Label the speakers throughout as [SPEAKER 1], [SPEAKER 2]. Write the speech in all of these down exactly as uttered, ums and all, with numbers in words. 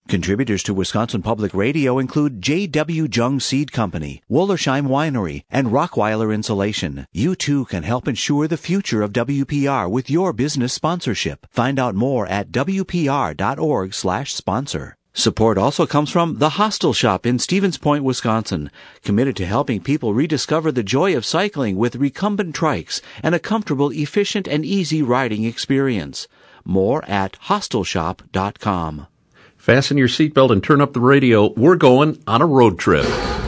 [SPEAKER 1] Contributors to Wisconsin Public Radio include J W. Jung Seed Company, Wollersheim Winery, and Rockweiler Insulation. You too can help ensure the future of W P R with your business sponsorship. Find out more at w p r dot org slash sponsor. Support also comes from The Hostel Shop in Stevens Point, Wisconsin, committed to helping people rediscover the joy of cycling with recumbent trikes and a comfortable, efficient, and easy riding experience. More at hostel shop dot com.
[SPEAKER 2] Fasten your seatbelt and turn up the radio. We're going on a road trip.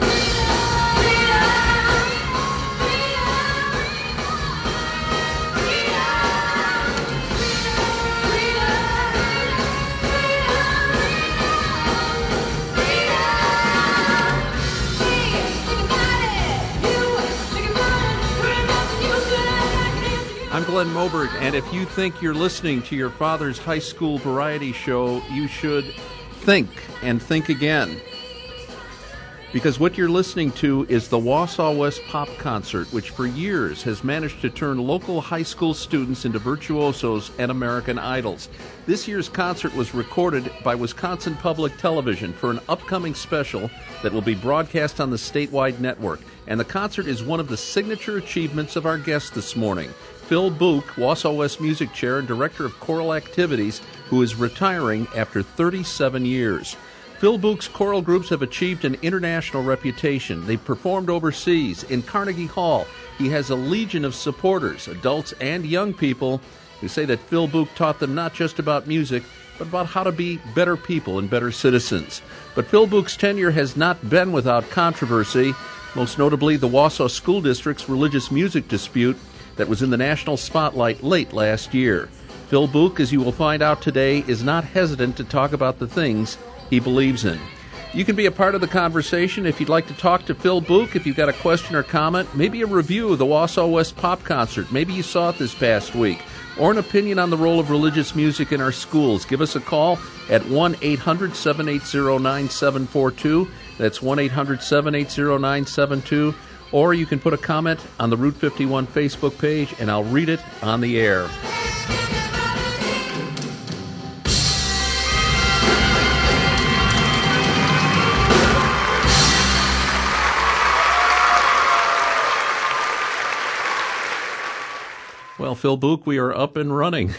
[SPEAKER 2] I'm Glenn Moberg, and if you think you're listening to your father's high school variety show, you should think and think again. Because what you're listening to is the Wausau West Pop Concert, which for years has managed to turn local high school students into virtuosos and American idols. This year's concert was recorded by Wisconsin Public Television for an upcoming special that will be broadcast on the statewide network. And the concert is one of the signature achievements of our guest this morning, Phil Buch, Wausau West Music Chair and Director of Choral Activities, who is retiring after thirty-seven years. Phil Buch's choral groups have achieved an international reputation. They've performed overseas, in Carnegie Hall. He has a legion of supporters, adults and young people, who say that Phil Buch taught them not just about music, but about how to be better people and better citizens. But Phil Buch's tenure has not been without controversy, most notably the Wausau School District's religious music dispute that was in the national spotlight late last year. Phil Buch, as you will find out today, is not hesitant to talk about the things he believes in. You can be a part of the conversation if you'd like to talk to Phil Buch, if you've got a question or comment, maybe a review of the Wausau West Pop Concert, maybe you saw it this past week, or an opinion on the role of religious music in our schools. Give us a call at one eight hundred seven eight zero nine seven four two. That's one eight hundred seven eight zero nine seven two. Or you can put a comment on the Route fifty-one Facebook page, and I'll read it on the air. Well, Phil Buch, we are up and running.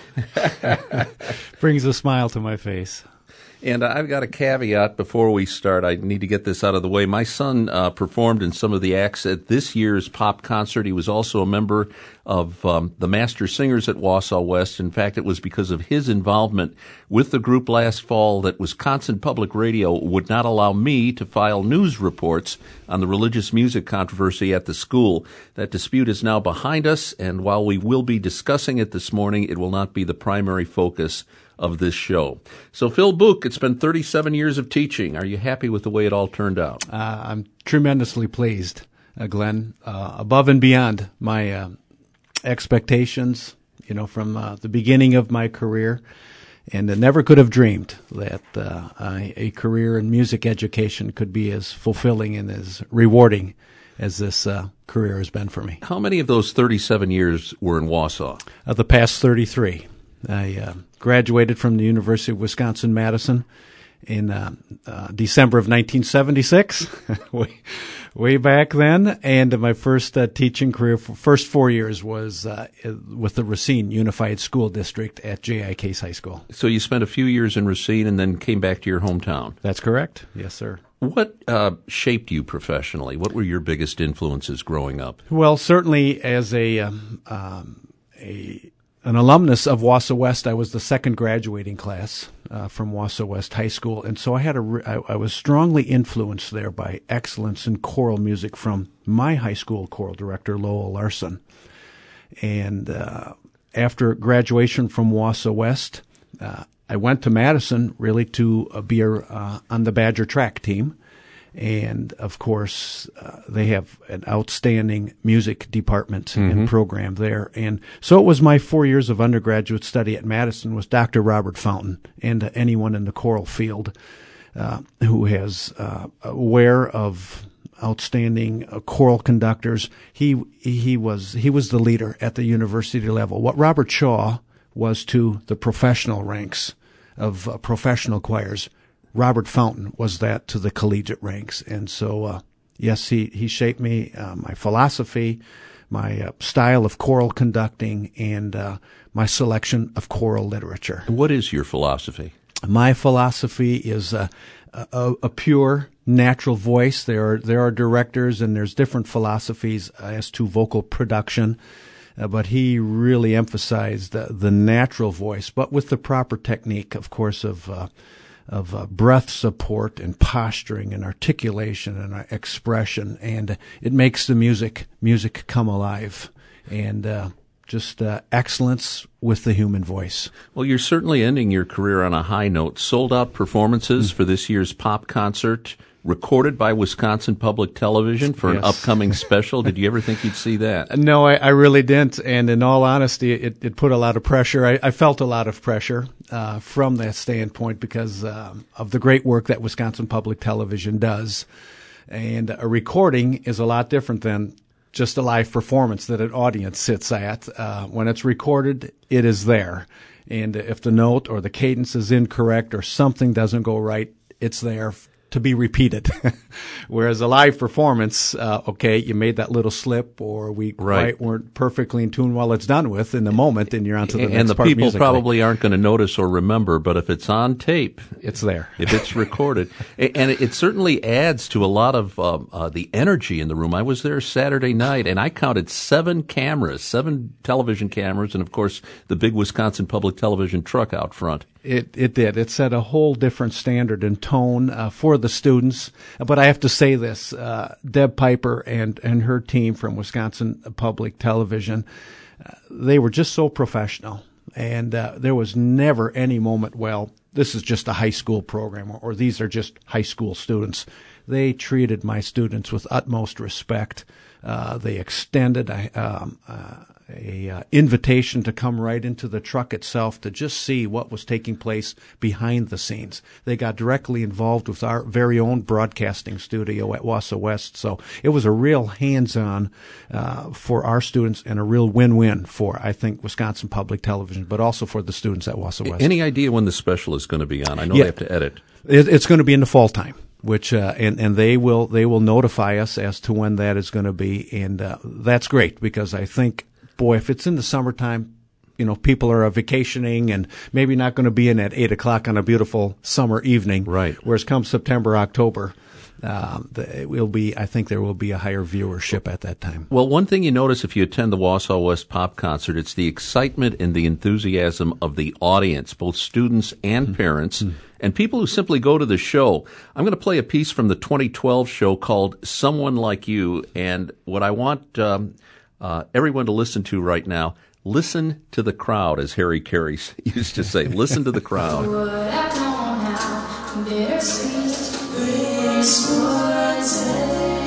[SPEAKER 3] Brings a smile to my face.
[SPEAKER 2] And I've got a caveat before we start. I need to get this out of the way. My son uh, performed in some of the acts at this year's pop concert. He was also a member of um, the Master Singers at Wausau West. In fact, it was because of his involvement with the group last fall that Wisconsin Public Radio would not allow me to file news reports on the religious music controversy at the school. That dispute is now behind us, and while we will be discussing it this morning, it will not be the primary focus of this show. So, Phil Buch, it's been thirty-seven years of teaching. Are you happy with the way it all turned out?
[SPEAKER 3] Uh, I'm tremendously pleased, uh, Glenn, uh, above and beyond my uh, expectations, you know, from uh, the beginning of my career. And I never could have dreamed that uh, I, a career in music education could be as fulfilling and as rewarding as this uh, career has been for me.
[SPEAKER 2] How many of those thirty-seven years were in Wausau?
[SPEAKER 3] Uh, the past thirty-three. I uh, graduated from the University of Wisconsin-Madison in uh, uh, December of nineteen seventy-six, way, way back then. And my first uh, teaching career, for first four years, was uh, with the Racine Unified School District at J I Case High School.
[SPEAKER 2] So you spent a few years in Racine and then came back to your hometown.
[SPEAKER 3] That's correct. Yes, sir.
[SPEAKER 2] What uh, shaped you professionally? What were your biggest influences growing up?
[SPEAKER 3] Well, certainly as a um, um, a An alumnus of Wausau West, I was the second graduating class uh, from Wausau West High School, and so I had a re- I, I was strongly influenced there by excellence in choral music from my high school choral director, Lowell Larson. And uh, after graduation from Wausau West, uh, I went to Madison really to uh, be uh, on the Badger track team. And, of course, uh, they have an outstanding music department mm-hmm. and program there. And so it was my four years of undergraduate study at Madison with Doctor Robert Fountain and uh, anyone in the choral field uh, who has uh, aware of outstanding uh, choral conductors. He he was he was the leader at the university level. What Robert Shaw was to the professional ranks of uh, professional choirs, Robert Fountain was that to the collegiate ranks. And so, uh, yes, he, he shaped me, uh, my philosophy, my uh, style of choral conducting, and uh, my selection of choral literature.
[SPEAKER 2] What is your philosophy?
[SPEAKER 3] My philosophy is uh, a, a pure, natural voice. There are there are directors, and there's different philosophies as to vocal production, uh, but he really emphasized uh, the natural voice, but with the proper technique, of course, of uh, of uh, breath support and posturing and articulation and uh, expression, and it makes the music music come alive, and uh, just uh, excellence with the human voice.
[SPEAKER 2] Well, you're certainly ending your career on a high note. Sold-out performances mm. for this year's pop concert, recorded by Wisconsin Public Television for yes. an upcoming special. Did you ever think you'd see that?
[SPEAKER 3] No, I, I really didn't. And in all honesty, it, it put a lot of pressure. I, I felt a lot of pressure uh, from that standpoint because uh, of the great work that Wisconsin Public Television does. And a recording is a lot different than just a live performance that an audience sits at. Uh, when it's recorded, it is there. And if the note or the cadence is incorrect or something doesn't go right, it's there to be repeated. Whereas a live performance, uh, okay, you made that little slip, or we
[SPEAKER 2] right.
[SPEAKER 3] quite weren't perfectly in tune while it's done with in the moment, and you're on to the
[SPEAKER 2] and
[SPEAKER 3] next
[SPEAKER 2] And the
[SPEAKER 3] part
[SPEAKER 2] people
[SPEAKER 3] musically.
[SPEAKER 2] probably aren't going to notice or remember, but if it's on tape,
[SPEAKER 3] it's there.
[SPEAKER 2] If it's recorded. And it, it certainly adds to a lot of uh, uh, the energy in the room. I was there Saturday night, and I counted seven cameras, seven television cameras, and of course the big Wisconsin Public Television truck out front.
[SPEAKER 3] It it did. It set a whole different standard and tone uh, for the students. But I have to say this, uh, Deb Piper and, and her team from Wisconsin Public Television, uh, they were just so professional. And uh, there was never any moment, well, this is just a high school program, or, or these are just high school students. They treated my students with utmost respect. Uh, they extended a, um, uh, a uh, invitation to come right into the truck itself to just see what was taking place behind the scenes. They got directly involved with our very own broadcasting studio at Wausau West. So it was a real hands-on uh, for our students and a real win-win for, I think, Wisconsin Public Television, but also for the students at Wausau West.
[SPEAKER 2] Any idea when the special is going to be on? I know
[SPEAKER 3] yeah.
[SPEAKER 2] they have to edit.
[SPEAKER 3] It, it's going to be in the fall time. Which uh, and and they will they will notify us as to when that is going to be, and uh, that's great because I think, boy, if it's in the summertime, you know, people are vacationing and maybe not going to be in at eight o'clock on a beautiful summer evening.
[SPEAKER 2] Right.
[SPEAKER 3] Whereas come September, October, uh, it will be. I think there will be a higher viewership at that time.
[SPEAKER 2] Well, one thing you notice if you attend the Wausau West Pop Concert, it's the excitement and the enthusiasm of the audience, both students and mm-hmm. parents. Mm-hmm. And people who simply go to the show. I'm going to play a piece from the twenty twelve show called Someone Like You. And what I want um, uh, everyone to listen to right now, listen to the crowd, as Harry Carey used to say. Listen to the crowd.
[SPEAKER 4] What I don't have, bittersweet, this would taste.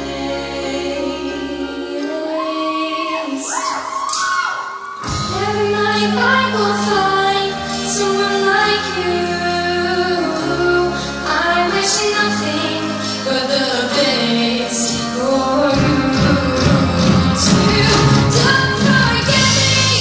[SPEAKER 4] Every night I will find someone like you. Nothing but the best for you. Don't forget me.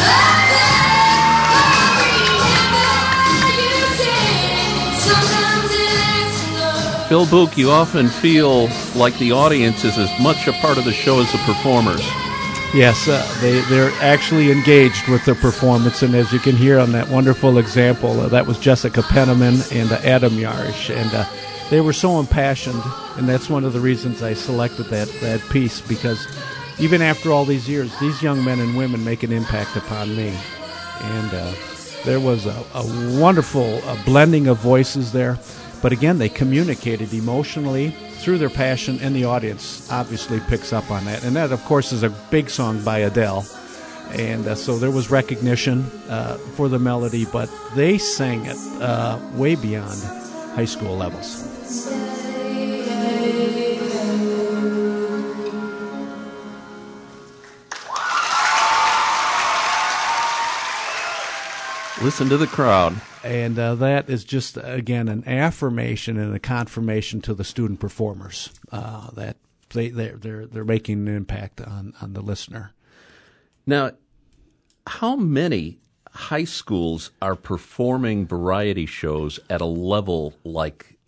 [SPEAKER 4] I remember you said sometimes it's love.
[SPEAKER 2] Phil Book, you often feel like the audience is as much a part of the show as the performers.
[SPEAKER 3] Yes, uh, they, they're actually engaged with the performance, and as you can hear on that wonderful example, uh, that was Jessica Penniman and uh, Adam Yarish, and uh, they were so impassioned, and that's one of the reasons I selected that, that piece, because even after all these years, these young men and women make an impact upon me. And uh, there was a, a wonderful uh, blending of voices there, but again, they communicated emotionally through their passion, and the audience obviously picks up on that. And that, of course, is a big song by Adele. And uh, so there was recognition uh, for the melody, but they sang it uh, way beyond high school levels.
[SPEAKER 2] Listen to the crowd.
[SPEAKER 3] And uh, that is just, again, an affirmation and a confirmation to the student performers uh, that they, they're, they're, they're making an impact on, on the listener.
[SPEAKER 2] Now, how many high schools are performing variety shows at a level like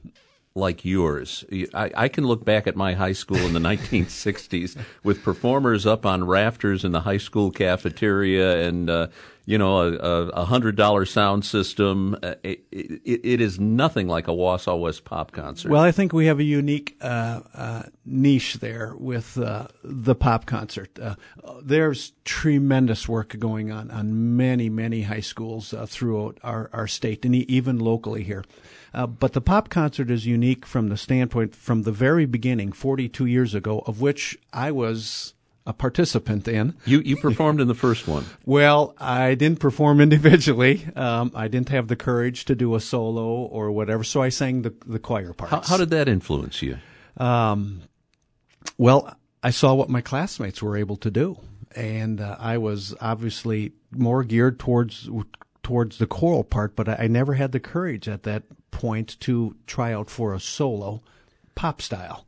[SPEAKER 2] like yours. I, I can look back at my high school in the nineteen sixties with performers up on rafters in the high school cafeteria and, uh, you know, a, a, a hundred dollar sound system. Uh, it, it, it is nothing like a Wausau West pop concert.
[SPEAKER 3] Well, I think we have a unique uh, uh, niche there with uh, the pop concert. Uh, there's tremendous work going on on many, many high schools uh, throughout our, our state and even locally here. Uh, but the pop concert is unique from the standpoint from the very beginning, forty-two years ago, of which I was a participant in.
[SPEAKER 2] You you performed in the first one.
[SPEAKER 3] Well, I didn't perform individually. Um, I didn't have the courage to do a solo or whatever, so I sang the the choir parts.
[SPEAKER 2] How, how did that influence you?
[SPEAKER 3] Um, well, I saw what my classmates were able to do, and uh, I was obviously more geared towards towards the choral part, but I, I never had the courage at that point to try out for a solo pop style,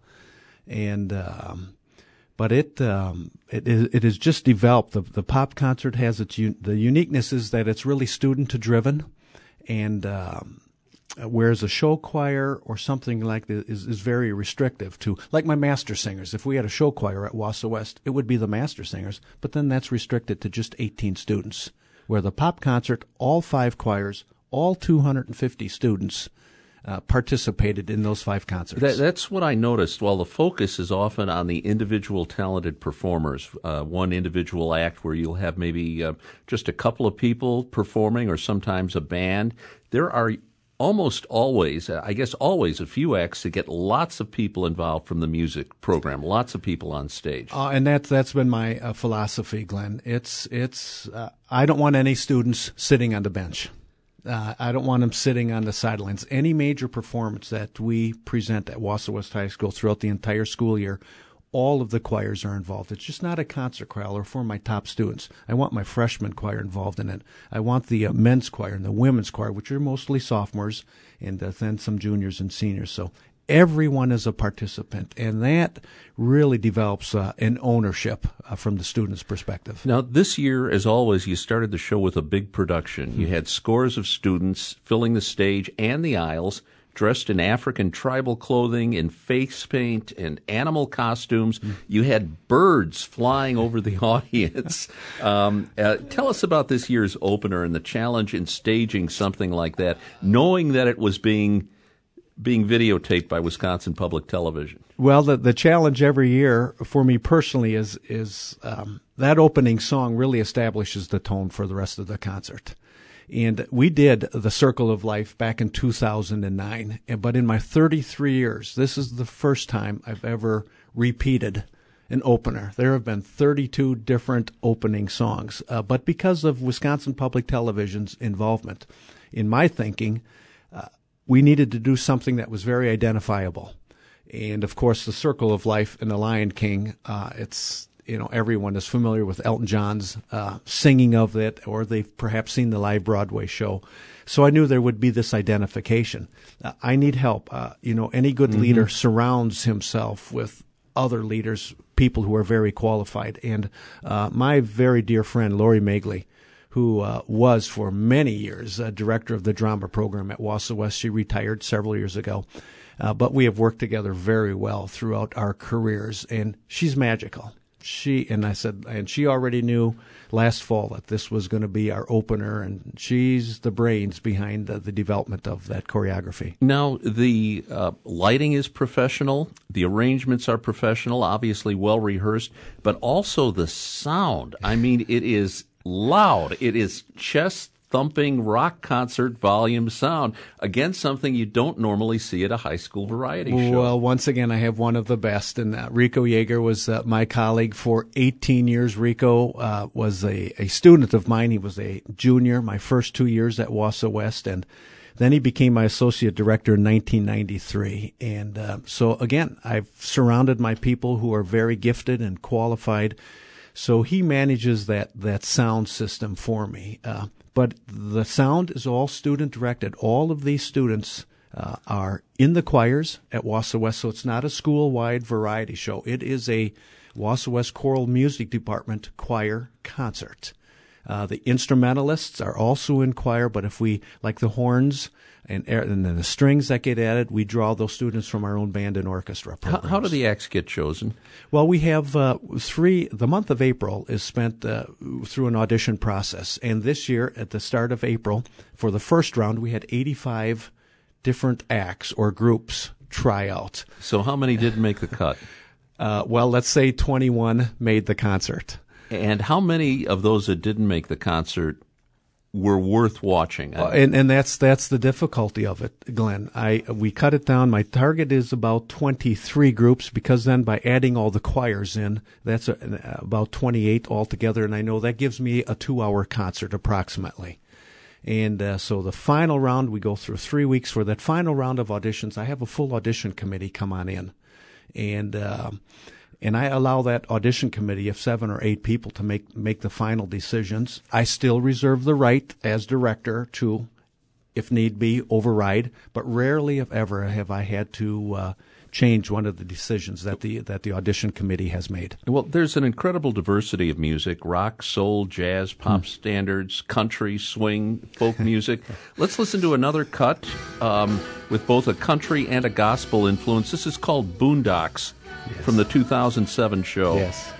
[SPEAKER 3] and. Um, But it um, it is it has just developed. The the pop concert has its un- the uniqueness is that it's really student driven, and um, whereas a show choir or something like this is, is very restrictive to, like my master singers. If we had a show choir at Wausau West, it would be the master singers, but then that's restricted to just eighteen students. Where the pop concert, all five choirs, all two hundred fifty students. Uh, participated in those five concerts.
[SPEAKER 2] That, that's what I noticed. While the focus is often on the individual talented performers, uh, one individual act where you'll have maybe uh, just a couple of people performing or sometimes a band, there are almost always, I guess always, a few acts that get lots of people involved from the music program, lots of people on stage.
[SPEAKER 3] Uh, and that's that's been my uh, philosophy, Glenn. It's, it's uh, I don't want any students sitting on the bench. Uh, I don't want them sitting on the sidelines. Any major performance that we present at Wausau West High School throughout the entire school year, all of the choirs are involved. It's just not a concert choir for my top students. I want my freshman choir involved in it. I want the uh, men's choir and the women's choir, which are mostly sophomores, and uh, then some juniors and seniors. So everyone is a participant, and that really develops uh, an ownership uh, from the student's perspective.
[SPEAKER 2] Now, this year, as always, you started the show with a big production. Mm-hmm. You had scores of students filling the stage and the aisles, dressed in African tribal clothing, in face paint, and animal costumes. Mm-hmm. You had birds flying over the audience. Um, uh, tell us about this year's opener and the challenge in staging something like that, knowing that it was being being videotaped by Wisconsin Public Television.
[SPEAKER 3] Well, the the challenge every year for me personally is is um, that opening song really establishes the tone for the rest of the concert. And we did The Circle of Life back in two thousand nine, but in my thirty-three years, this is the first time I've ever repeated an opener. There have been thirty-two different opening songs, uh, but because of Wisconsin Public Television's involvement, in my thinking, uh, we needed to do something that was very identifiable. And, of course, The Circle of Life and The Lion King, uh, it's, you know, everyone is familiar with Elton John's uh, singing of it, or they've perhaps seen the live Broadway show. So I knew there would be this identification. Uh, I need help. Uh, you know, any good mm-hmm. leader surrounds himself with other leaders, people who are very qualified. And uh, my very dear friend, Lori Magley, who uh, was for many years uh, director of the drama program at Wausau West. She retired several years ago. Uh, but we have worked together very well throughout our careers, and she's magical. She and I said, and she already knew last fall that this was going to be our opener, and she's the brains behind the, the development of that choreography.
[SPEAKER 2] Now, the uh, lighting is professional, the arrangements are professional, obviously well rehearsed, but also the sound. I mean, it is loud. It is chest-thumping rock concert volume sound. Again, something you don't normally see at a high school variety show.
[SPEAKER 3] Well, once again, I have one of the best, and uh, Rico Yeager was uh, my colleague for eighteen years. Rico uh, was a, a student of mine. He was a junior my first two years at Wausau West, and then he became my associate director in nineteen ninety-three. And uh, so, again, I've surrounded my people who are very gifted and qualified. So he manages that, that sound system for me. Uh, but the sound is all student-directed. All of these students uh, are in the choirs at Wausau West, so it's not a school-wide variety show. It is a Wausau West Choral Music Department choir concert. Uh, the instrumentalists are also in choir, but if we, like the horns and, and then the strings that get added, we draw those students from our own band and orchestra programs.
[SPEAKER 2] How, how do the acts get chosen?
[SPEAKER 3] Well, we have uh, three, the month of April is spent uh, through an audition process. And this year, at the start of April, for the first round, we had eighty-five different acts or groups try out.
[SPEAKER 2] So how many didn't make the cut?
[SPEAKER 3] Uh, well, let's say twenty-one made the concert.
[SPEAKER 2] And how many of those that didn't make the concert were worth watching?
[SPEAKER 3] Uh, and and that's that's the difficulty of it, Glenn. I we cut it down. My target is about twenty-three groups, because then by adding all the choirs in, that's a, about twenty-eight altogether, and I know that gives me a two-hour concert approximately. And uh, so the final round, we go through three weeks. For that final round of auditions, I have a full audition committee come on in, and uh, and I allow that audition committee of seven or eight people to make make the final decisions. I still reserve the right as director to, if need be, override, but rarely, if ever, have I had to uh, change one of the decisions that the that the audition committee has made.
[SPEAKER 2] Well, there's an incredible diversity of music: rock, soul, jazz, pop
[SPEAKER 3] Hmm.
[SPEAKER 2] standards, country, swing, folk music. Let's listen to another cut um, with both a country and a gospel influence. This is called Boondocks, yes, from the two thousand seven show.
[SPEAKER 3] Yes.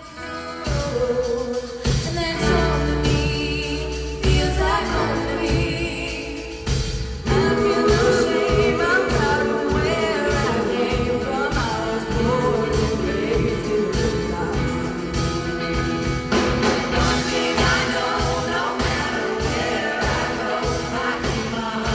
[SPEAKER 4] And then suddenly feels like home. I feel no shame. I'm proud of where I came from. I was born and raised in the South. One thing I know, no matter where I go, I keep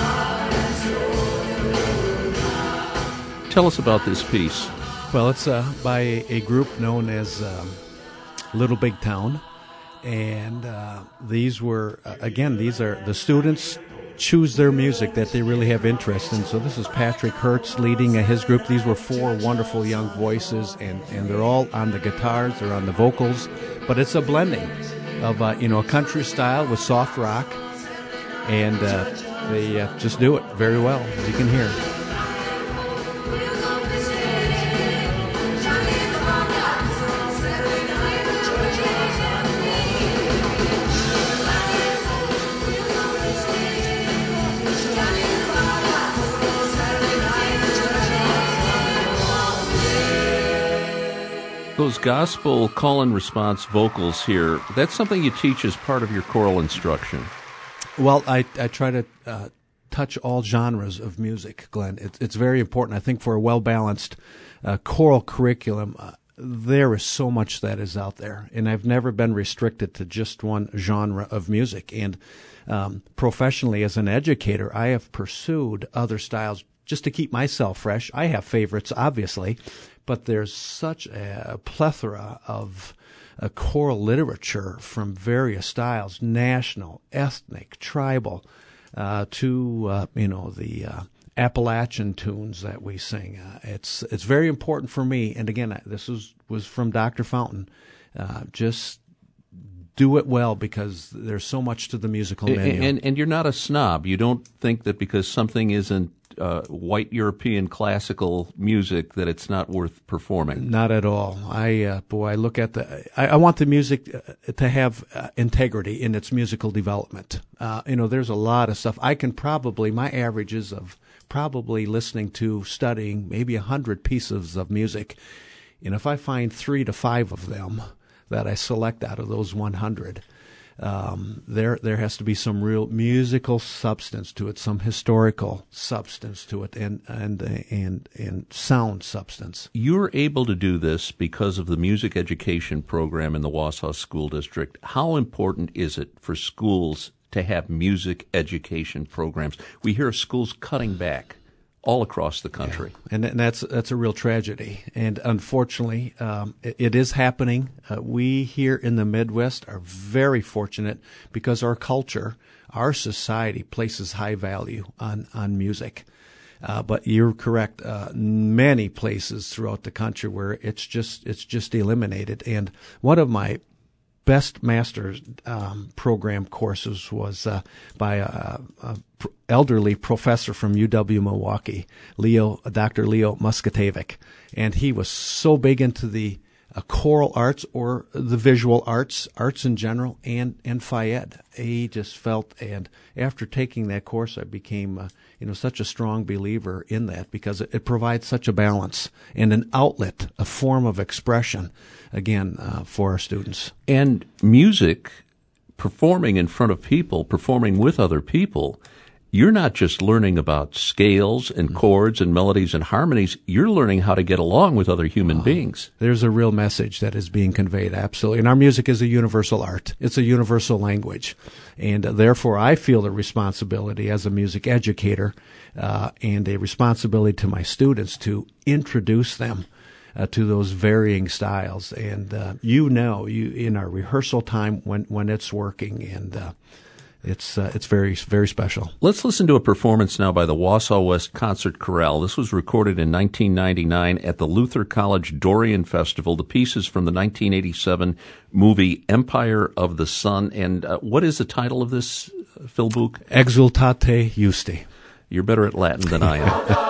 [SPEAKER 4] my heart and soul.
[SPEAKER 2] Tell us about this piece.
[SPEAKER 3] Well, it's uh, by a group known as um, Little Big Town, and uh, these were, uh, again, these are, the students choose their music that they really have interest in. So this is Patrick Hertz leading uh, his group. These were four wonderful young voices, and, and they're all on the guitars, they're on the vocals, but it's a blending of, uh, you know, a country style with soft rock, and uh, they uh, just do it very well, as you can hear.
[SPEAKER 2] Those gospel call and response vocals here, that's something you teach as part of your choral instruction.
[SPEAKER 3] Well, I, I try to uh, touch all genres of music, Glenn. It, it's very important. I think for a well-balanced uh, choral curriculum, uh, there is so much that is out there. And I've never been restricted to just one genre of music. And um, professionally, as an educator, I have pursued other styles just to keep myself fresh. I have favorites, obviously, but there's such a plethora of uh, choral literature from various styles, national, ethnic, tribal, uh, to, uh, you know, the uh, Appalachian tunes that we sing. Uh, it's it's very important for me. And again, this was, was from Doctor Fountain. Uh, just do it well, because there's so much to the musical menu.
[SPEAKER 2] And, and, and you're not a snob. You don't think that because something isn't uh, white European classical music that it's not worth performing.
[SPEAKER 3] Not at all. I uh, boy, I look at the. I, I want the music uh, to have uh, integrity in its musical development. Uh, you know, there's a lot of stuff. I can probably my average is of probably listening to, studying maybe a hundred pieces of music, and if I find three to five of them that I select out of those one hundred, um, there there has to be some real musical substance to it, some historical substance to it, and and and and sound substance.
[SPEAKER 2] You're able to do this because of the music education program in the Wausau School District. How important is it for schools to have music education programs? We hear of schools cutting back all across the country.
[SPEAKER 3] Yeah. And, and that's that's a real tragedy. And unfortunately, um, it, it is happening. Uh, we here in the Midwest are very fortunate because our culture, our society places high value on, on music. Uh, but you're correct. Uh, many places throughout the country where it's just it's just eliminated. And one of my best master's um, program courses was uh, by a, a elderly professor from U W Milwaukee, Leo, Doctor Leo Muscatavik, and he was so big into the uh, choral arts or the visual arts, arts in general, and and Phi Ed. He just felt, and after taking that course, I became uh, you know such a strong believer in that because it, it provides such a balance and an outlet, a form of expression, again uh, for our students.
[SPEAKER 2] And music, performing in front of people, performing with other people. You're not just learning about scales and chords and melodies and harmonies. You're learning how to get along with other human oh, beings.
[SPEAKER 3] There's a real message that is being conveyed, absolutely. And our music is a universal art. It's a universal language. And uh, therefore, I feel a responsibility as a music educator uh, and a responsibility to my students to introduce them uh, to those varying styles. And uh, you know, you in our rehearsal time when, when it's working, and uh, It's uh, it's very, very special.
[SPEAKER 2] Let's listen to a performance now by the Wausau West Concert Chorale. This was recorded in nineteen ninety-nine at the Luther College Dorian Festival. The piece is from the nineteen eighty-seven movie Empire of the Sun. And uh, what is the title of this, uh, Phil Buch?
[SPEAKER 3] Exultate Justi.
[SPEAKER 2] You're better at Latin than I am.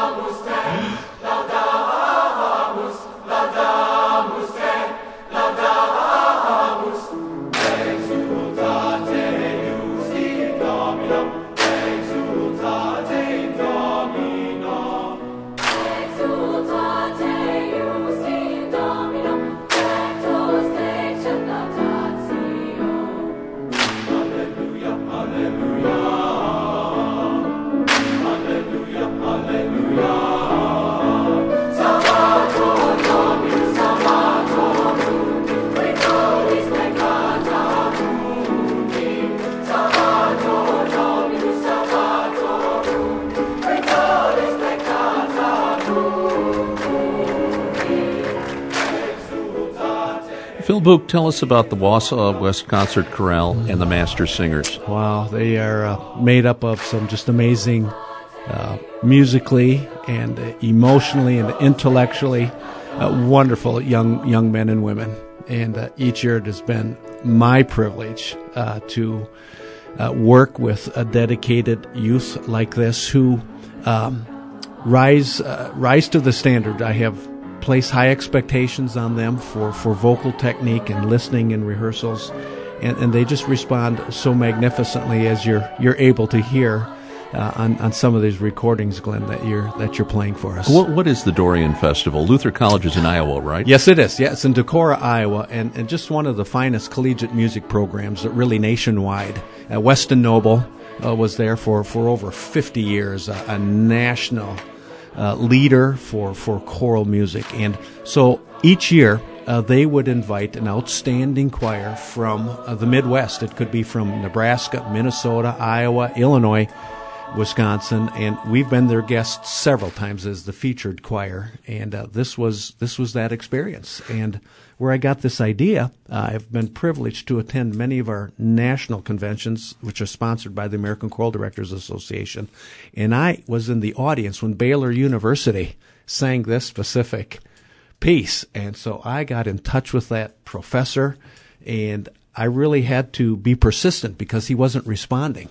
[SPEAKER 2] Phil Buch, tell us about the Wausau West Concert Chorale and the Master Singers.
[SPEAKER 3] Wow, they are uh, made up of some just amazing, uh, musically and uh, emotionally and intellectually uh, wonderful young young men and women. And uh, each year it has been my privilege uh, to uh, work with a dedicated youth like this who um, rise uh, rise to the standard. I have place high expectations on them for, for vocal technique and listening and rehearsals, and, and they just respond so magnificently, as you're you're able to hear uh, on on some of these recordings, Glenn, that you're that you're playing for us.
[SPEAKER 2] What what is the Dorian Festival? Luther College is in Iowa, right?
[SPEAKER 3] Yes, it is. Yes, in Decorah, Iowa, and, and just one of the finest collegiate music programs that really nationwide. Uh, Weston Noble uh, was there for, for over fifty years, uh, a national Uh, leader for, for choral music. And so each year uh, they would invite an outstanding choir from uh, the Midwest. It could be from Nebraska, Minnesota, Iowa, Illinois, Wisconsin, and we've been their guests several times as the featured choir. And uh, this was this was that experience. And where I got this idea, uh, I've been privileged to attend many of our national conventions, which are sponsored by the American Choral Directors Association. And I was in the audience when Baylor University sang this specific piece. And so I got in touch with that professor, and I really had to be persistent because he wasn't responding.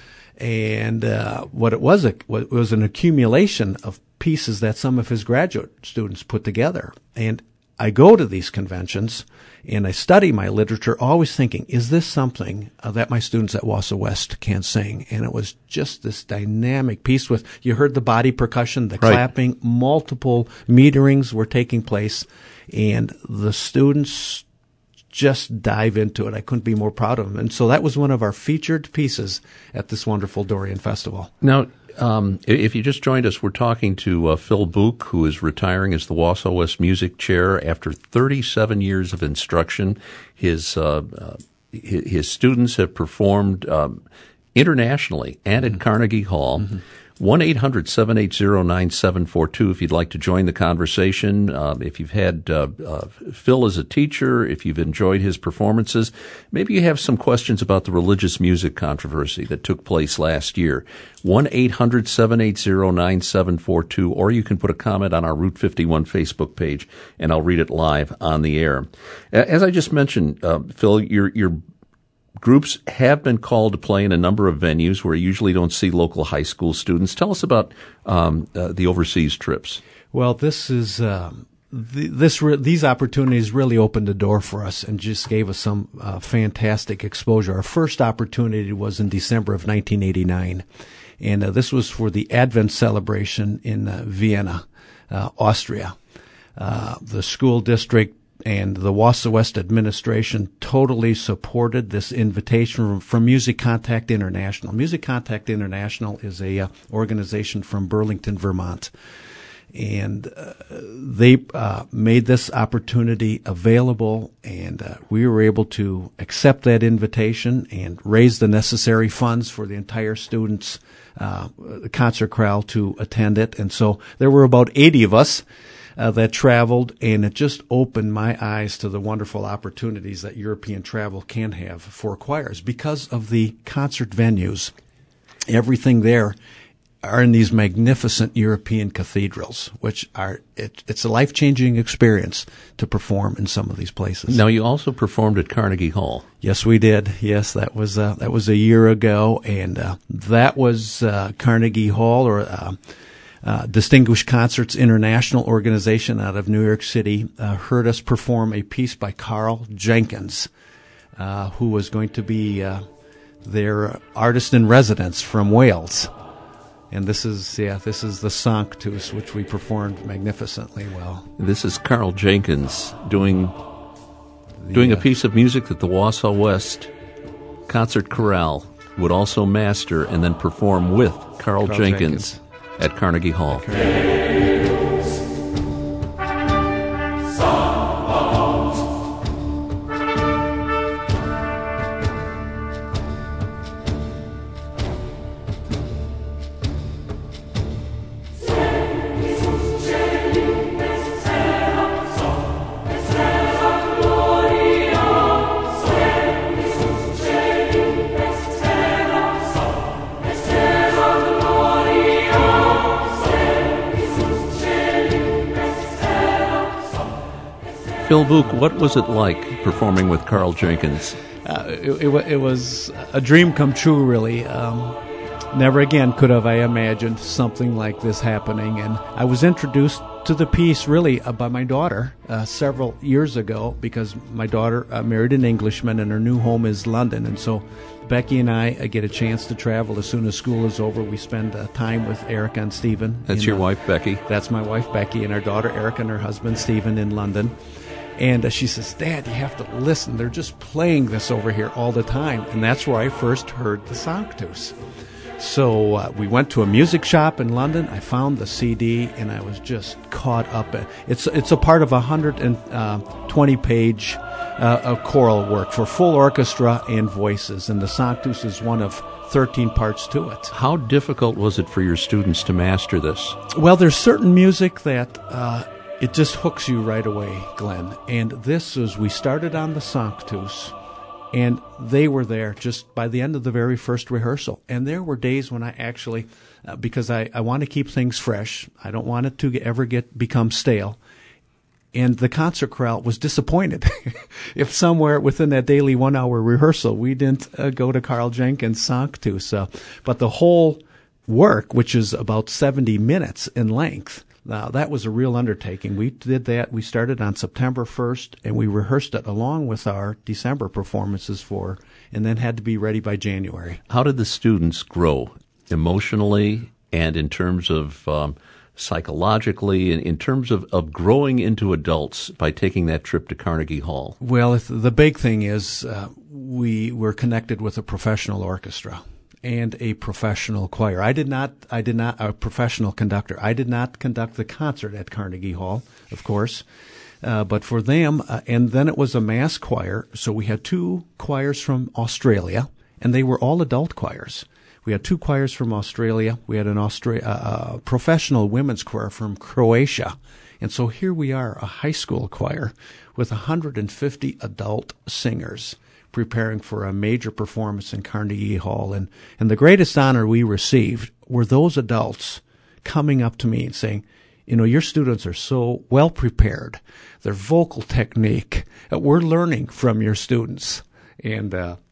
[SPEAKER 3] And uh, what it was, it was an accumulation of pieces that some of his graduate students put together. And I go to these conventions and I study my literature, always thinking, is this something uh, that my students at Wausau West can sing? And it was just this dynamic piece with, you heard the body percussion, the
[SPEAKER 2] right.
[SPEAKER 3] clapping, multiple meterings were taking place, and the students just dive into it. I couldn't be more proud of them. And so that was one of our featured pieces at this wonderful Dorian Festival.
[SPEAKER 2] Now, um, if you just joined us, we're talking to uh, Phil Buch, who is retiring as the Wausau West Music Chair after thirty-seven years of instruction. His uh, uh, his students have performed um, internationally and at mm-hmm. Carnegie Hall. Mm-hmm. one eight hundred seven eight zero nine seven four two if you'd like to join the conversation. Um, if you've had uh, uh, Phil as a teacher, if you've enjoyed his performances, maybe you have some questions about the religious music controversy that took place last year. one eight hundred seven eight zero nine seven four two, or you can put a comment on our Route fifty-one Facebook page, and I'll read it live on the air. As I just mentioned, uh, Phil, you're, you're groups have been called to play in a number of venues where you usually don't see local high school students. Tell us about um, uh, the overseas trips.
[SPEAKER 3] Well, this is uh, the, this re- these opportunities really opened the door for us and just gave us some uh, fantastic exposure. Our first opportunity was in December of nineteen eighty-nine, and uh, this was for the Advent celebration in uh, Vienna, uh, Austria. Uh, the school district and the Wausau West administration totally supported this invitation from, from Music Contact International. Music Contact International is a uh, organization from Burlington, Vermont. And uh, they uh, made this opportunity available, and uh, we were able to accept that invitation and raise the necessary funds for the entire students' uh, concert chorale to attend it. And so there were about eighty of us uh, that traveled, and it just opened my eyes to the wonderful opportunities that European travel can have for choirs because of the concert venues. Everything there are in these magnificent European cathedrals, which are, it, it's a life-changing experience to perform in some of these places.
[SPEAKER 2] Now, you also performed at Carnegie Hall.
[SPEAKER 3] Yes, we did. Yes, that was uh, that was a year ago, and uh, that was uh, Carnegie Hall, or uh, uh, Distinguished Concerts International organization out of New York City, uh, heard us perform a piece by Carl Jenkins, uh, who was going to be uh, their artist in residence from Wales. And this is, yeah, this is the Sanctus, which we performed magnificently well.
[SPEAKER 2] This is Carl Jenkins doing doing
[SPEAKER 3] The,
[SPEAKER 2] a piece of music that the Wausau West Concert Chorale would also master and then perform with Carl,
[SPEAKER 3] Carl
[SPEAKER 2] Jenkins,
[SPEAKER 3] Jenkins
[SPEAKER 2] at Carnegie Hall. Phil Book, what was it like performing with Carl Jenkins?
[SPEAKER 3] Uh, it, it, wa- it was a dream come true, really. Um, never again could have I imagined something like this happening. And I was introduced to the piece, really, uh, by my daughter uh, several years ago, because my daughter uh, married an Englishman, and her new home is London. And so Becky and I uh, get a chance to travel as soon as school is over. We spend uh, time with Erica and Stephen.
[SPEAKER 2] That's
[SPEAKER 3] in,
[SPEAKER 2] your
[SPEAKER 3] uh,
[SPEAKER 2] wife, Becky.
[SPEAKER 3] That's my wife, Becky, and our daughter, Erica, and her husband, Stephen, in London. And uh, she says, Dad, you have to listen. They're just playing this over here all the time. And that's where I first heard the Sanctus. So uh, we went to a music shop in London. I found the C D, and I was just caught up. It's it's a part of a one hundred twenty page uh, of choral work for full orchestra and voices. And the Sanctus is one of thirteen parts to it.
[SPEAKER 2] How difficult was it for your students to master this?
[SPEAKER 3] Well, there's certain music that uh, it just hooks you right away, Glenn. And this is, we started on the Sanctus, and they were there just by the end of the very first rehearsal. And there were days when I actually, uh, because I, I want to keep things fresh, I don't want it to get, ever get become stale. And the concert chorale was disappointed if somewhere within that daily one-hour rehearsal we didn't uh, go to Carl Jenkins' Sanctus. Uh, but the whole work, which is about seventy minutes in length, now, that was a real undertaking. We did that. We started on September first, and we rehearsed it along with our December performances for, and then had to be ready by January.
[SPEAKER 2] How did the students grow emotionally and in terms of um, psychologically, in, in terms of, of growing into adults by taking that trip to Carnegie Hall?
[SPEAKER 3] Well, if the big thing is uh, we were connected with a professional orchestra and a professional choir. I did not, I did not, a professional conductor. I did not conduct the concert at Carnegie Hall, of course, uh, but for them, uh, and then it was a mass choir, so we had two choirs from Australia, and they were all adult choirs. We had two choirs from Australia. We had an Austra- uh, professional women's choir from Croatia. And so here we are, a high school choir with one hundred fifty adult singers preparing for a major performance in Carnegie Hall. And, and the greatest honor we received were those adults coming up to me and saying, you know, your students are so well prepared. Their vocal technique, uh, we're learning from your students. And uh,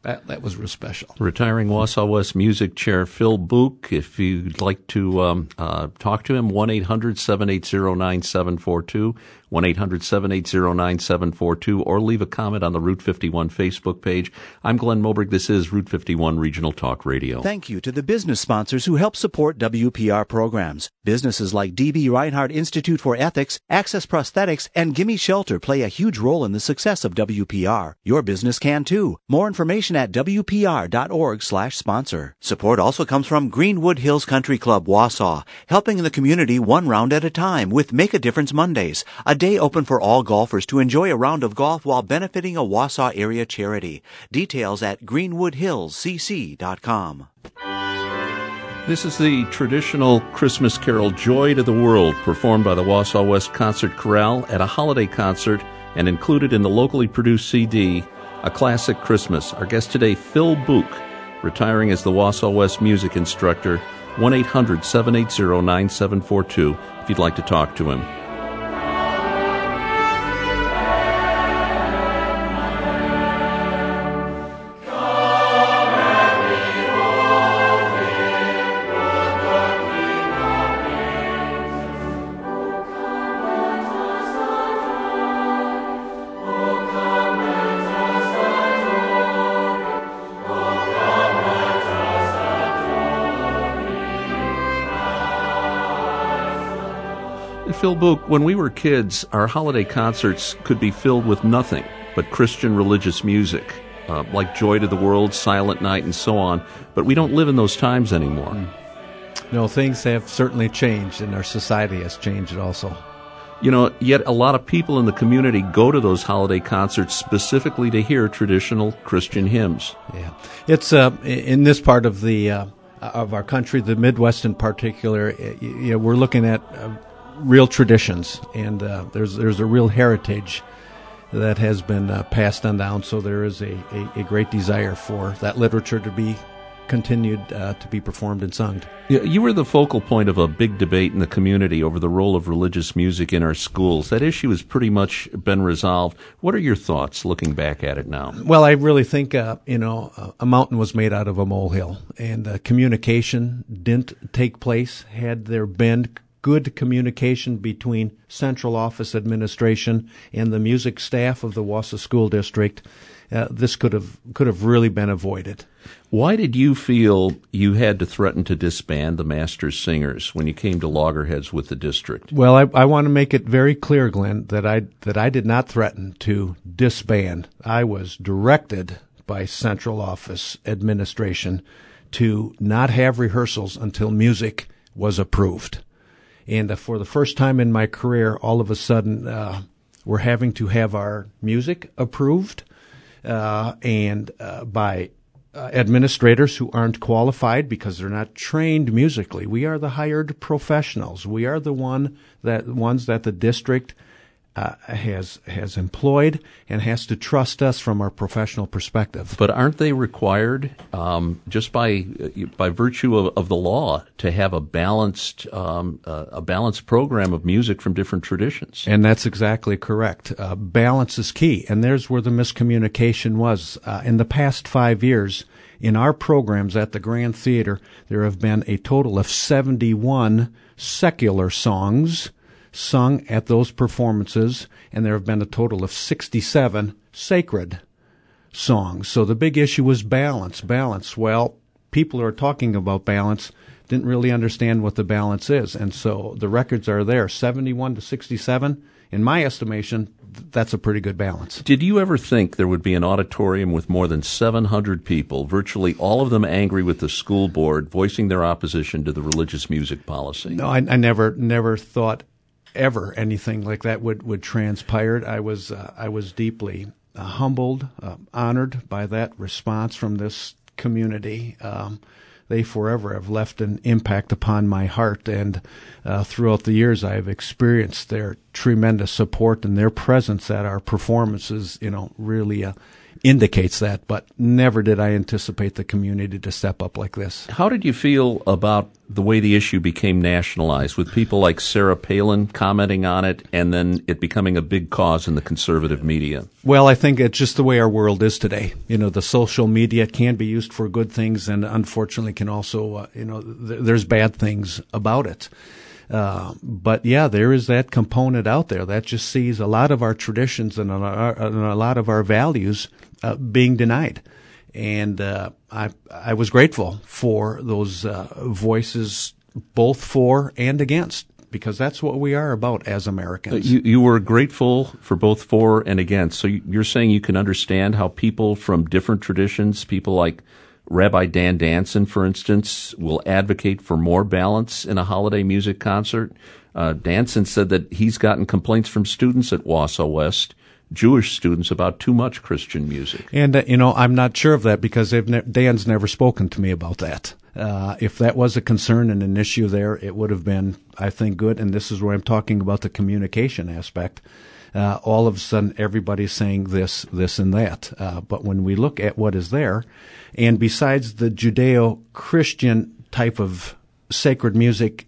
[SPEAKER 3] That that was real special.
[SPEAKER 2] Retiring Wausau West Music Chair Phil Book. If you'd like to um, uh, talk to him, one eight hundred seven eight zero nine seven four two, one eight hundred seven eight zero nine seven four two, or leave a comment on the Route fifty-one Facebook page. I'm Glenn Moberg. This is Route fifty-one Regional Talk Radio.
[SPEAKER 1] Thank you to the business sponsors who help support W P R programs. Businesses like D B. Reinhardt Institute for Ethics, Access Prosthetics, and Gimme Shelter play a huge role in the success of W P R. Your business can too. More information at W P R dot org slash sponsor. Support also comes from Greenwood Hills Country Club, Wausau, helping the community one round at a time with Make a Difference Mondays, a day open for all golfers to enjoy a round of golf while benefiting a Wausau area charity. Details at greenwood hills c c dot com.
[SPEAKER 2] This is the traditional Christmas carol Joy to the World, performed by the Wausau West Concert Chorale at a holiday concert and included in the locally produced C D, A Classic Christmas. Our guest today, Phil Book, retiring as the Wausau West music instructor, one eight hundred seven eight zero nine seven four two if you'd like to talk to him. Phil Book, when we were kids, our holiday concerts could be filled with nothing but Christian religious music, uh, like Joy to the World, Silent Night, and so on. But we don't live in those times anymore.
[SPEAKER 3] Mm. No, things have certainly changed, and our society has changed also.
[SPEAKER 2] You know, yet a lot of people in the community go to those holiday concerts specifically to hear traditional Christian hymns.
[SPEAKER 3] Yeah, it's uh, in this part of the uh, of our country, the Midwest in particular. You know, we're looking at Uh, real traditions, and uh, there's there's a real heritage that has been uh, passed on down, so there is a, a, a great desire for that literature to be continued uh, to be performed and sung.
[SPEAKER 2] You were the focal point of a big debate in the community over the role of religious music in our schools. That issue has pretty much been resolved. What are your thoughts looking back at it now?
[SPEAKER 3] Well, I really think, uh, you know, a mountain was made out of a molehill, and uh, communication didn't take place. Had there been good communication between central office administration and the music staff of the Wausau School District, uh, this could have could have really been avoided.
[SPEAKER 2] Why did you feel you had to threaten to disband the Masters Singers when you came to loggerheads with the district?
[SPEAKER 3] Well, I, I want to make it very clear, Glenn, that I that I did not threaten to disband. I was directed by central office administration to not have rehearsals until music was approved. And uh, for the first time in my career, all of a sudden, uh, we're having to have our music approved uh, and uh, by uh, administrators who aren't qualified because they're not trained musically. We are the hired professionals. We are the one that ones that the district uh, has has employed and has to trust us from our professional perspective.
[SPEAKER 2] But aren't they required, um, just by by virtue of, of the law, to have a balanced um, uh, a balanced program of music from different traditions?
[SPEAKER 3] And that's exactly correct. Uh, balance is key, and there's where the miscommunication was. Uh, in the past five years, in our programs at the Grand Theater, there have been a total of seventy-one secular songs sung at those performances, and there have been a total of sixty-seven sacred songs. So the big issue was balance. Balance. Well, people who are talking about balance didn't really understand what the balance is, and so the records are there, seventy-one to sixty-seven. In my estimation, that's a pretty good balance.
[SPEAKER 2] Did you ever think there would be an auditorium with more than seven hundred people, virtually all of them angry with the school board, voicing their opposition to the religious music policy?
[SPEAKER 3] No, I, I never, never thought ever anything like that would, would transpire. I was, uh, I was deeply uh, humbled, uh, honored by that response from this community. Um, they forever have left an impact upon my heart, and uh, throughout the years I have experienced their tremendous support, and their presence at our performances, you know, really uh, indicates that, but never did I anticipate the community to step up like this.
[SPEAKER 2] How did you feel about the way the issue became nationalized, with people like Sarah Palin commenting on it and then it becoming a big cause in the conservative media?
[SPEAKER 3] Well, I think it's just the way our world is today. You know, the social media can be used for good things and unfortunately can also, uh, you know, th- there's bad things about it. Uh, but yeah, there is that component out there that just sees a lot of our traditions and a, and a lot of our values uh, being denied. And uh, I I was grateful for those uh, voices, both for and against, because that's what we are about as Americans.
[SPEAKER 2] You, you were grateful for both for and against. So you're saying you can understand how people from different traditions, people like Rabbi Dan Danson, for instance, will advocate for more balance in a holiday music concert. Uh, Danson said that he's gotten complaints from students at Wausau West, Jewish students, about too much Christian music.
[SPEAKER 3] And, uh, you know, I'm not sure of that because they've ne- Dan's never spoken to me about that. Uh, if that was a concern and an issue there, it would have been, I think, good. And this is where I'm talking about the communication aspect. Uh, all of a sudden, everybody's saying this, this, and that. Uh, but when we look at what is there, and besides the Judeo-Christian type of sacred music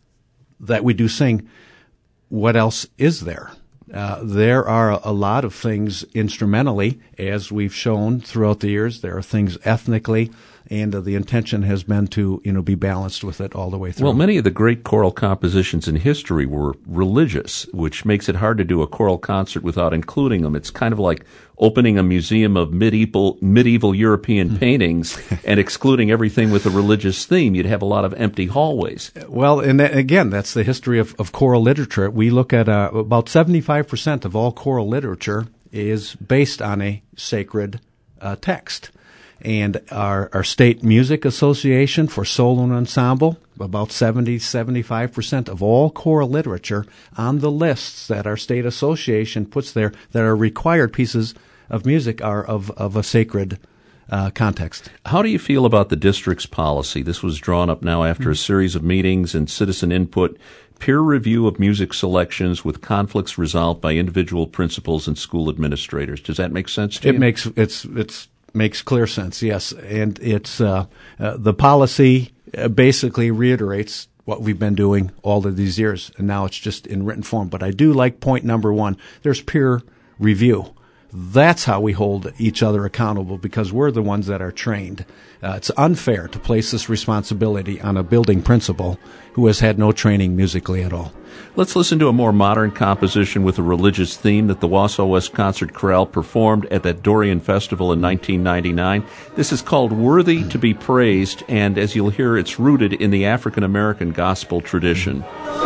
[SPEAKER 3] that we do sing, what else is there? Uh, there are a, a lot of things instrumentally, as we've shown throughout the years. There are things ethnically, and uh, the intention has been to, you know, be balanced with it all the way through.
[SPEAKER 2] Well, many of the great choral compositions in history were religious, which makes it hard to do a choral concert without including them. It's kind of like opening a museum of medieval medieval European paintings and excluding everything with a religious theme. You'd have a lot of empty hallways.
[SPEAKER 3] Well, and that, again, that's the history of, of choral literature. We look at uh, about seventy-five percent of all choral literature is based on a sacred uh, text. And our, our State Music Association for Solo and Ensemble, about seventy, seventy-five percent of all choral literature on the lists that our state association puts there that are required pieces of music are of, of a sacred uh, context.
[SPEAKER 2] How do you feel about the district's policy? This was drawn up now after a series of meetings and citizen input. Peer review of music selections with conflicts resolved by individual principals and school administrators. Does that make sense to
[SPEAKER 3] It
[SPEAKER 2] you?
[SPEAKER 3] makes, it's, it's, Makes clear sense, yes. And it's uh, uh, the policy uh, basically reiterates what we've been doing all of these years, and now it's just in written form. But I do like point number one. There's peer review. That's how we hold each other accountable because we're the ones that are trained. Uh, it's unfair to place this responsibility on a building principal who has had no training musically at all.
[SPEAKER 2] Let's listen to a more modern composition with a religious theme that the Wausau West Concert Chorale performed at that Dorian Festival in nineteen ninety-nine. This is called Worthy to be Praised, and as you'll hear, it's rooted in the African American gospel tradition.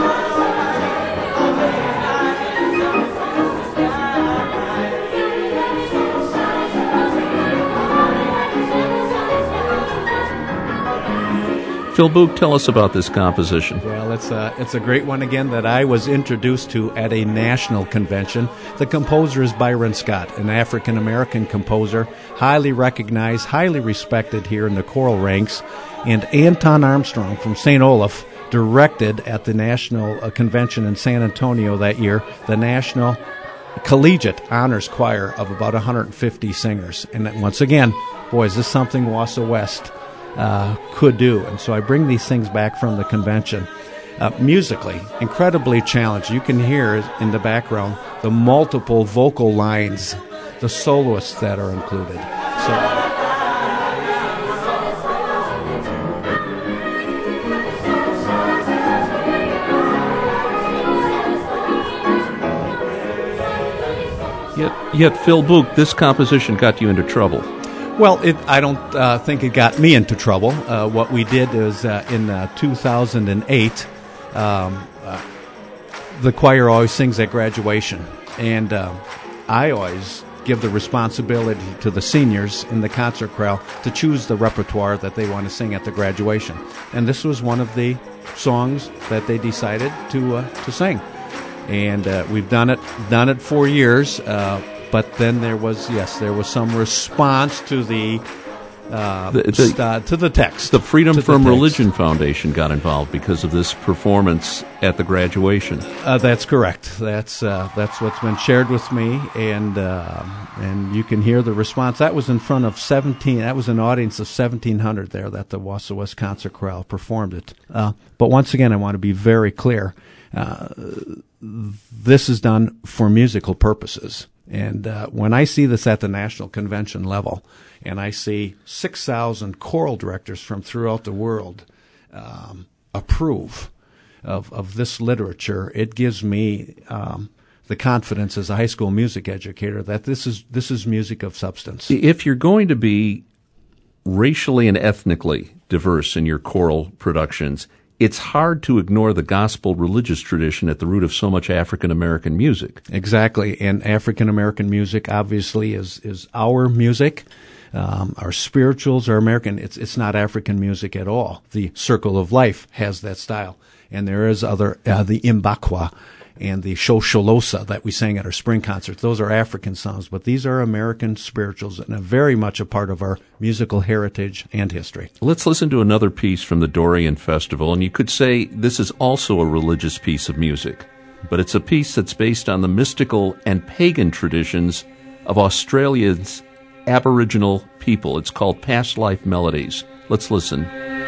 [SPEAKER 2] Phil Boog, tell us about this composition.
[SPEAKER 3] Well, it's a, it's a great one, again, that I was introduced to at a national convention. The composer is Byron Scott, an African-American composer, highly recognized, highly respected here in the choral ranks. And Anton Armstrong from Saint Olaf directed at the national uh, convention in San Antonio that year, the National Collegiate Honors Choir of about one hundred fifty singers. And that, once again, boy, is this something Wausau West Uh, could do. And so I bring these things back from the convention. Uh, musically, incredibly challenged. You can hear in the background the multiple vocal lines, the soloists that are included. So,
[SPEAKER 2] Yet, yet Phil Boog, this composition got you into trouble.
[SPEAKER 3] well, it, I don't uh, think it got me into trouble. Uh, what we did is uh, in uh, two thousand eight, um, uh, the choir always sings at graduation. And uh, I always give the responsibility to the seniors in the concert chorale to choose the repertoire that they want to sing at the graduation. And this was one of the songs that they decided to uh, to sing. And uh, we've done it done it for years. Uh, But then there was, yes, there was some response to the uh,
[SPEAKER 2] The- the-
[SPEAKER 3] st- uh, to the text.
[SPEAKER 2] The Freedom
[SPEAKER 3] To the
[SPEAKER 2] from
[SPEAKER 3] text.
[SPEAKER 2] Religion Foundation got involved because of this performance at the graduation.
[SPEAKER 3] Uh, that's correct. That's uh, that's what's been shared with me, and uh, and you can hear the response. That was in front of seventeen. That was an audience of seventeen hundred there that the Wausau West Concert Chorale performed it. Uh, but once again, I want to be very clear. Uh, this is done for musical purposes. And uh, when I see this at the national convention level, and I see six thousand choral directors from throughout the world um, approve of, of this literature, it gives me um, the confidence as a high school music educator that this is this is music of substance.
[SPEAKER 2] If you're going to be racially and ethnically diverse in your choral productions, it's hard to ignore the gospel religious tradition at the root of so much African American music.
[SPEAKER 3] Exactly, and African American music obviously is is our music. Um, our spirituals are American. It's it's not African music at all. The Circle of Life has that style, and there is other uh, the Imbakwa and the Shosholosa that we sang at our spring concerts. Those are African songs, but these are American spirituals and are very much a part of our musical heritage and history.
[SPEAKER 2] Let's listen to another piece from the Dorian Festival, and you could say this is also a religious piece of music, but it's a piece that's based on the mystical and pagan traditions of Australia's Aboriginal people. It's called Past Life Melodies. Let's listen.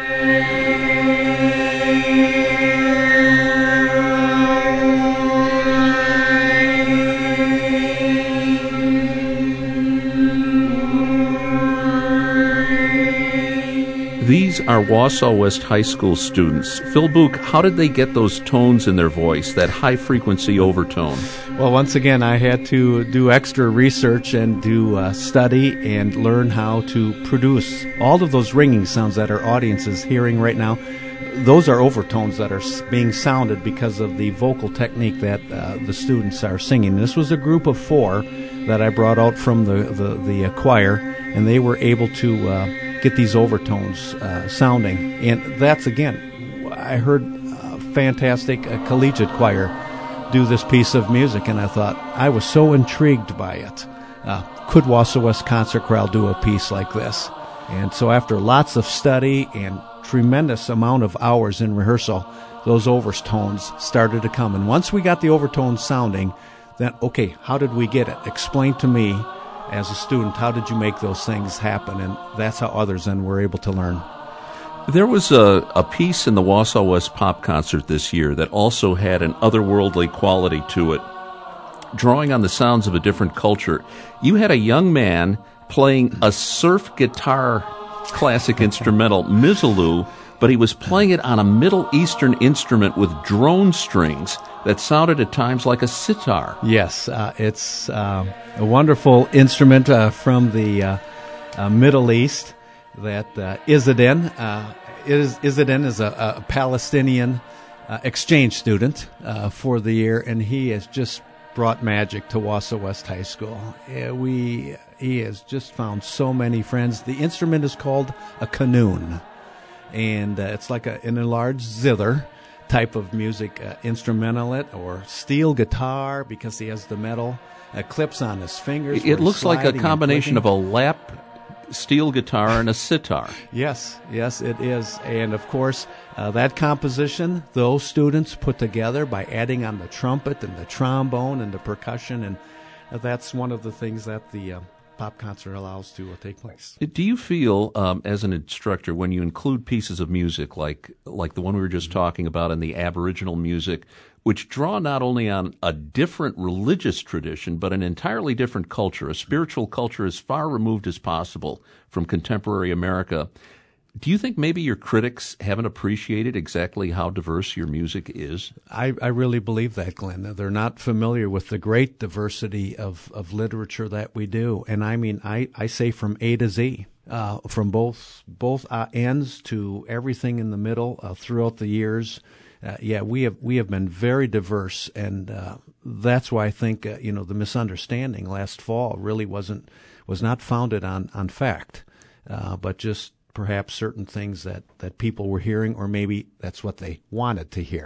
[SPEAKER 2] These are Wausau West High School students. Phil Book, how did they get those tones in their voice, that high-frequency overtone?
[SPEAKER 3] Well, once again, I had to do extra research and do uh, study and learn how to produce all of those ringing sounds that our audience is hearing right now. Those are overtones that are s- being sounded because of the vocal technique that uh, the students are singing. This was a group of four that I brought out from the, the, the uh, choir, and they were able to uh, get these overtones uh, sounding. And that's, again, I heard a fantastic uh, collegiate choir do this piece of music, and I thought, I was so intrigued by it. Uh, could Wausau West Concert Chorale do a piece like this? And so after lots of study and tremendous amount of hours in rehearsal, those overtones started to come. And once we got the overtones sounding, then, okay, how did we get it? Explain to me, as a student, how did you make those things happen? And that's how others then were able to learn.
[SPEAKER 2] There was a, a piece in the Wausau West Pop Concert this year that also had an otherworldly quality to it, drawing on the sounds of a different culture. You had a young man playing a surf guitar classic instrumental, Mizulu, but he was playing it on a Middle Eastern instrument with drone strings that sounded at times like a sitar.
[SPEAKER 3] Yes, uh, it's uh, a wonderful instrument uh, from the uh, uh, Middle East that uh, Izzadin, uh, is, Izzadin is a, a Palestinian uh, exchange student uh, for the year, and he has just brought magic to Wausau West High School. Uh, we he has just found so many friends. The instrument is called a qanun, and uh, it's like a, an enlarged zither type of music uh, instrumental or steel guitar because he has the metal uh, clips on his fingers.
[SPEAKER 2] It looks like a combination of a lap steel guitar and a sitar.
[SPEAKER 3] Yes, yes, it is. And of course, uh, that composition, those students put together by adding on the trumpet and the trombone and the percussion, and uh, that's one of the things that the uh, pop concert allows to uh, take place.
[SPEAKER 2] Do you feel, um, as an instructor, when you include pieces of music like like the one we were just talking about in the Aboriginal music, which draw not only on a different religious tradition, but an entirely different culture, a spiritual culture as far removed as possible from contemporary America, do you think maybe your critics haven't appreciated exactly how diverse your music is?
[SPEAKER 3] I, I really believe that, Glenn. They're not familiar with the great diversity of, of literature that we do. And I mean, I, I say from A to Z, uh, from both both uh, ends to everything in the middle uh, throughout the years. Uh, yeah, we have we have been very diverse, and uh, that's why I think uh, you know the misunderstanding last fall really wasn't was not founded on on fact, uh, but just perhaps certain things that, that people were hearing, or maybe that's what they wanted to hear.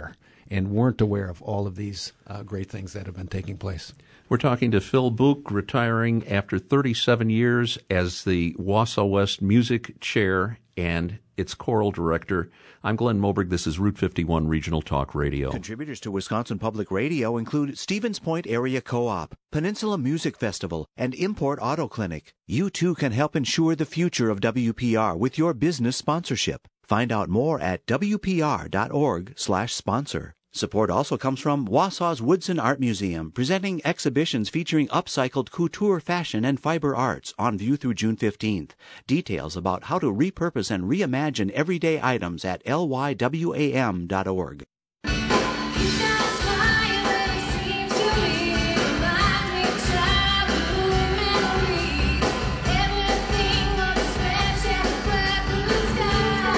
[SPEAKER 3] and weren't aware of all of these uh, great things that have been taking place.
[SPEAKER 2] We're talking to Phil Book, retiring after thirty-seven years as the Wausau West Music Chair and its choral director. I'm Glenn Moberg. This is Route fifty-one Regional Talk Radio.
[SPEAKER 1] Contributors to Wisconsin Public Radio include Stevens Point Area Co-op, Peninsula Music Festival, and Import Auto Clinic. You too can help ensure the future of W P R with your business sponsorship. Find out more at w p r dot org slash sponsor. Support also comes from Wausau's Woodson Art Museum, presenting exhibitions featuring upcycled couture fashion and fiber arts on view through June fifteenth. Details about how to repurpose and reimagine everyday items at l y w a m dot org.
[SPEAKER 4] He's got a smile that he seems to me reminds me of childhood memories. Everything on his face and the bright blue sky.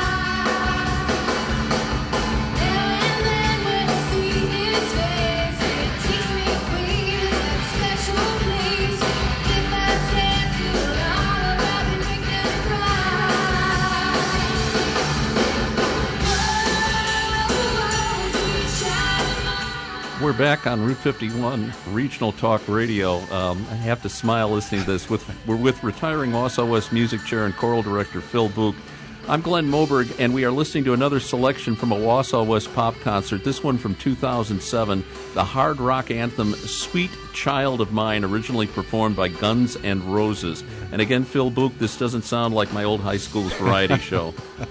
[SPEAKER 4] Now and then when I see his face, it takes me away to that special place. If I stay too long, I'll probably make them cry. Whoa, sweet child of mine.
[SPEAKER 2] We're back on Route fifty-one Regional Talk Radio. Um, I have to smile listening to this. With, we're with retiring Wausau West Music Chair and Choral Director Phil Book. I'm Glenn Moberg, and we are listening to another selection from a Wausau West pop concert, this one from two thousand seven, the hard rock anthem Sweet Child of Mine, originally performed by Guns N' Roses. And again, Phil Book, this doesn't sound like my old high school's variety show.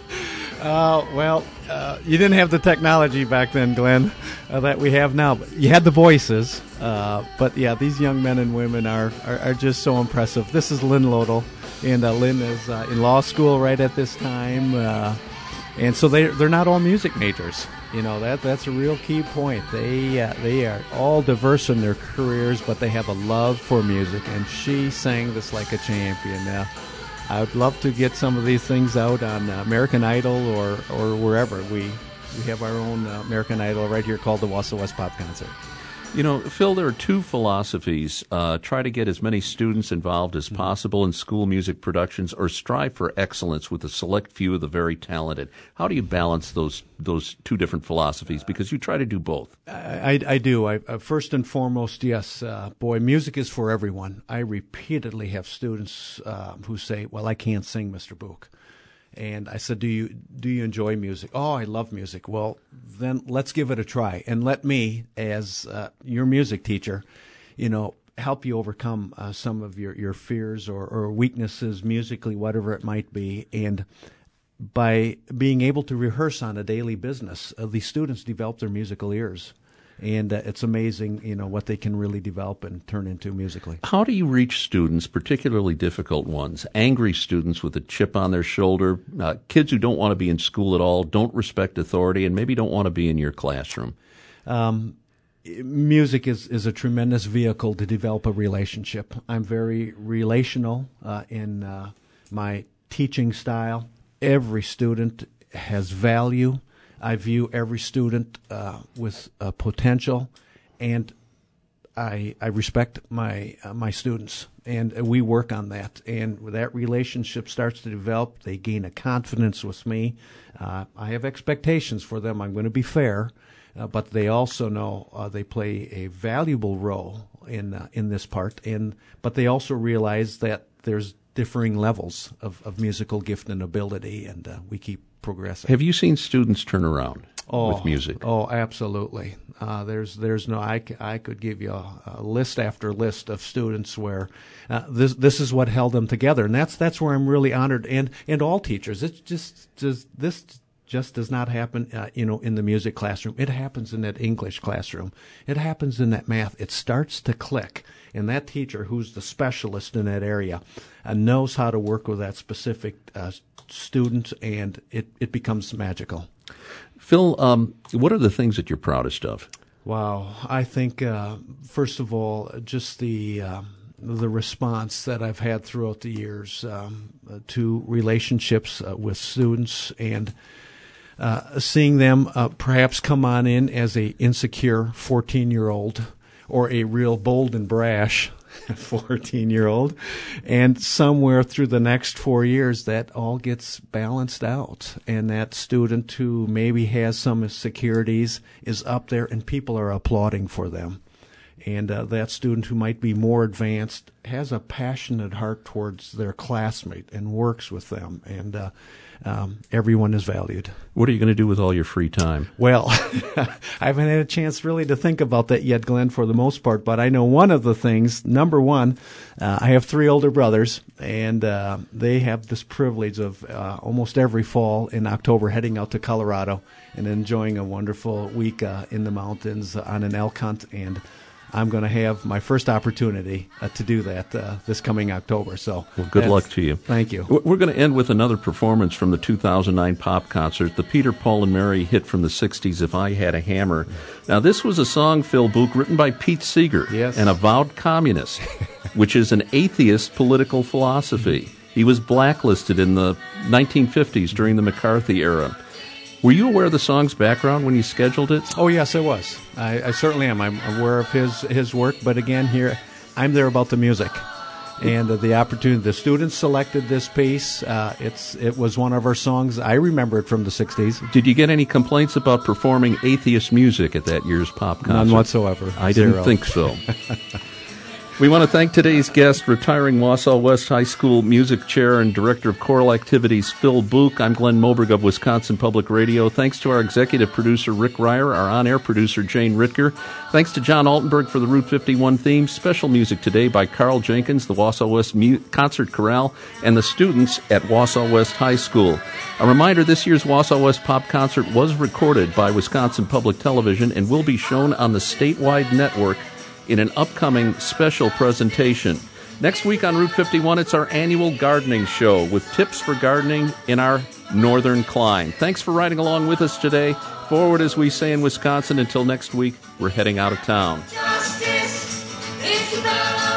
[SPEAKER 3] Uh, well, uh, you didn't have the technology back then, Glenn, uh, that we have now. But you had the voices, uh, but yeah, these young men and women are, are, are just so impressive. This is Lynn Lodel, and uh, Lynn is uh, in law school right at this time, uh, and so they they're not all music majors. You know, that that's a real key point. They uh, they are all diverse in their careers, but they have a love for music, and she sang this like a champion. Uh, I would love to get some of these things out on uh, American Idol or, or wherever. We we have our own uh, American Idol right here called the Wausau West Pop Concert.
[SPEAKER 2] You know, Phil, there are two philosophies. Uh, try to get as many students involved as possible in school music productions, or strive for excellence with a select few of the very talented. How do you balance those those two different philosophies? Because you try to do both.
[SPEAKER 3] I, I do. I, uh, first and foremost, yes, uh, boy, music is for everyone. I repeatedly have students uh, who say, well, I can't sing, Mister Book. And I said, do you do you enjoy music? Oh, I love music. Well, then let's give it a try. And let me, as uh, your music teacher, you know, help you overcome uh, some of your, your fears or, or weaknesses musically, whatever it might be. And by being able to rehearse on a daily business, uh, the students develop their musical ears. And uh, it's amazing, you know, what they can really develop and turn into musically.
[SPEAKER 2] How do you reach students, particularly difficult ones, angry students with a chip on their shoulder, uh, kids who don't want to be in school at all, don't respect authority, and maybe don't want to be in your classroom?
[SPEAKER 3] Um, music is, is a tremendous vehicle to develop a relationship. I'm very relational uh, in uh, my teaching style. Every student has value. I view every student uh, with uh, potential, and I I respect my uh, my students, and we work on that. And when that relationship starts to develop, they gain a confidence with me. Uh, I have expectations for them. I'm going to be fair, uh, but they also know uh, they play a valuable role in uh, in this part. And but they also realize that there's differing levels of, of musical gift and ability, and uh, we keep progressing.
[SPEAKER 2] Have you seen students turn around
[SPEAKER 3] oh,
[SPEAKER 2] with music?
[SPEAKER 3] Oh, absolutely. Uh, there's there's no I, c- I could give you a, a list after list of students where uh, this this is what held them together, and that's that's where I'm really honored, and and all teachers. It's just just this just does not happen, uh, you know, in the music classroom. It happens in that English classroom. It happens in that math. It starts to click, and that teacher, who's the specialist in that area, uh, knows how to work with that specific uh, student, and it, it becomes magical.
[SPEAKER 2] Phil, um, what are the things that you're proudest of?
[SPEAKER 3] Wow. I think, uh, first of all, just the uh, the response that I've had throughout the years um, uh, to relationships uh, with students, and uh, seeing them uh, perhaps come on in as a insecure fourteen-year-old or a real bold and brash fourteen-year-old. And somewhere through the next four years, that all gets balanced out. And that student who maybe has some securities is up there, and people are applauding for them. And uh, that student who might be more advanced has a passionate heart towards their classmate and works with them. And uh, um, everyone is valued.
[SPEAKER 2] What are you going to do with all your free time?
[SPEAKER 3] Well, I haven't had a chance really to think about that yet, Glenn, for the most part. But I know one of the things, number one, uh, I have three older brothers, and uh, they have this privilege of uh, almost every fall in October heading out to Colorado and enjoying a wonderful week uh, in the mountains on an elk hunt. And I'm going to have my first opportunity uh, to do that uh, this coming October. So,
[SPEAKER 2] well, good luck to you.
[SPEAKER 3] Thank you.
[SPEAKER 2] We're going to end with another performance from the two thousand nine pop concert, the Peter, Paul, and Mary hit from the sixties, If I Had a Hammer. Now, this was a song, Phil Book, written by Pete Seeger,
[SPEAKER 3] yes.
[SPEAKER 2] an avowed communist, which is an atheist political philosophy. He was blacklisted in the nineteen fifties during the McCarthy era. Were you aware of the song's background when you scheduled it?
[SPEAKER 3] Oh, yes, I was. I, I certainly am. I'm aware of his, his work, but again, here, I'm there about the music. And uh, the opportunity, the students selected this piece. Uh, it's It was one of our songs. I remember it from the sixties.
[SPEAKER 2] Did you get any complaints about performing atheist music at that year's pop concert?
[SPEAKER 3] None whatsoever.
[SPEAKER 2] I
[SPEAKER 3] Zero.
[SPEAKER 2] didn't think so. We want to thank today's guest, retiring Wausau West High School music chair and director of choral activities, Phil Book. I'm Glenn Moberg of Wisconsin Public Radio. Thanks to our executive producer, Rick Ryer, our on-air producer, Jane Ritker. Thanks to John Altenberg for the Route fifty-one theme. Special music today by Carl Jenkins, the Wausau West Mu- Concert Chorale, and the students at Wausau West High School. A reminder, this year's Wausau West Pop Concert was recorded by Wisconsin Public Television and will be shown on the statewide network in an upcoming special presentation. Next week on Route fifty-one, it's our annual gardening show with tips for gardening in our northern clime. Thanks for riding along with us today. Forward, as we say in Wisconsin. Until next week, we're heading out of town.
[SPEAKER 4] Justice, it's about